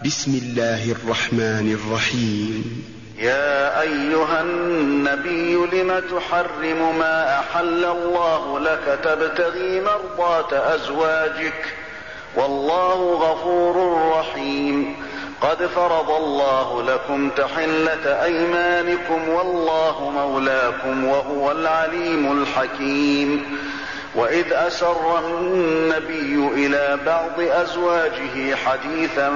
بسم الله الرحمن الرحيم. يا أيها النبي لم تحرم ما أحل الله لك تبتغي مرضات أزواجك والله غفور رحيم. قد فرض الله لكم تحلة أيمانكم والله مولاكم وهو العليم الحكيم. وإذ أسر النبي إلى بعض أزواجه حديثا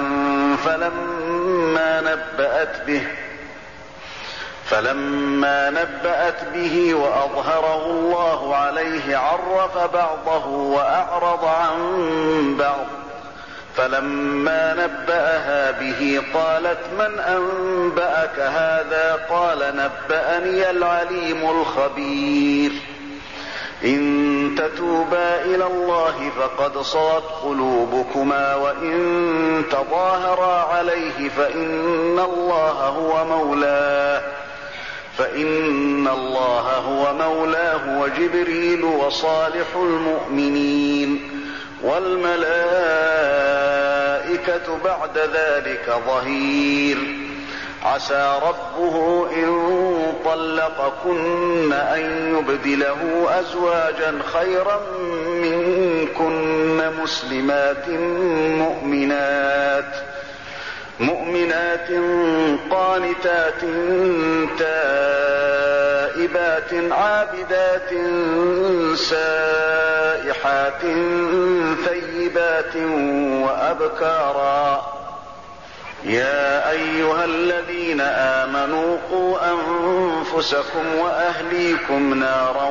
فلما نبأت به وأظهره الله عليه عرف بعضه وأعرض عن بعض. فلما نبأها به قالت من أنبأك هذا؟ قال نبأني العليم الخبير. إن تتوبا إلى الله فقد صغت قلوبكما وإن تظاهرا عليه فإن الله هو مولاه وجبريل وصالح المؤمنين والملائكة بعد ذلك ظهير. عسى ربه إن طلقكن أن يبدله أزواجا خيرا منكن مؤمنات قانتات تائبات عابدات سائحات ثيبات وأبكارا. يا أيها الذين آمنوا قوا أنفسكم وأهليكم نارا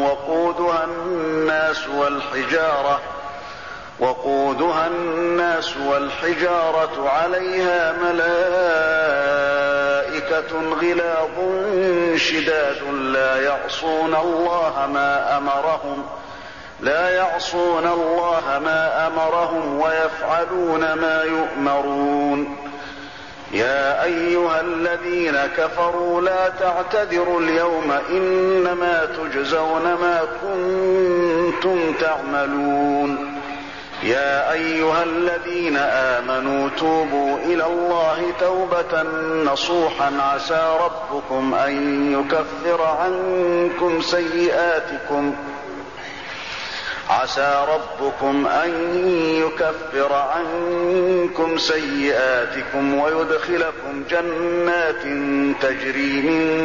وقودها الناس والحجارة عليها ملائكة غلاظ شداد لا يعصون الله ما أمرهم ويفعلون ما يؤمرون. يا أيها الذين كفروا لا تعتذروا اليوم إنما تجزون ما كنتم تعملون. يا أيها الذين آمنوا توبوا إلى الله توبة نصوحا عسى ربكم أن يكفر عنكم سيئاتكم ويدخلكم جنات تجري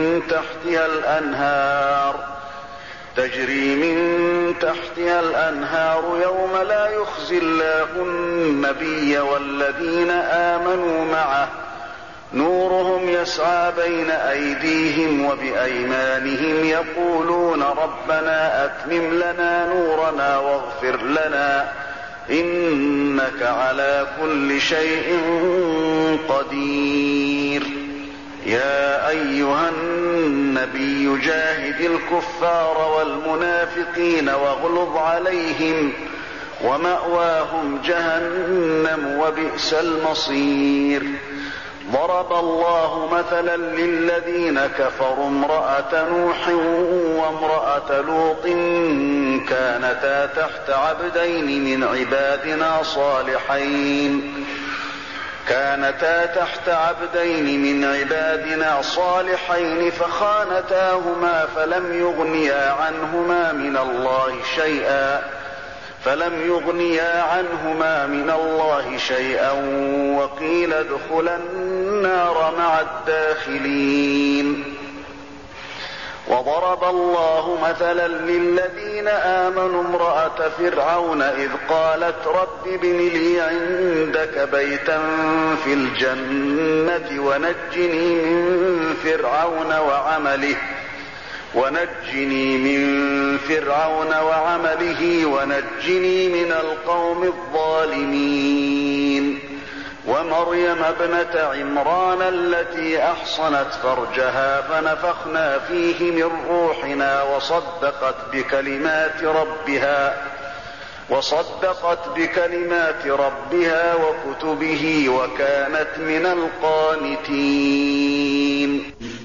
من تحتها الأنهار يوم لا يخزي الله النبي والذين آمنوا معه نورهم يسعى بين أيديهم وبأيمانهم يقولون ربنا أتمم لنا نورنا واغفر لنا إنك على كل شيء قدير. يا أيها النبي جاهد الكفار والمنافقين واغلظ عليهم ومأواهم جهنم وبئس المصير. ضرب الله مثلا للذين كفروا امرأة نوح وامرأة لوط كانتا تحت عبدين من عبادنا صالحين فخانتاهما فلم يغنيا عنهما من الله شيئا وقيل ادخلا النار مع الداخلين. وضرب الله مثلا للذين آمنوا امرأة فرعون إذ قالت رب ابن لي عندك بيتا في الجنة ونجني من فرعون وعمله ونجني من القوم الظالمين. ومريم ابنة عمران التي أحصنت فرجها فنفخنا فيه من روحنا وصدقت بكلمات ربها وكتبه وكانت من القانتين.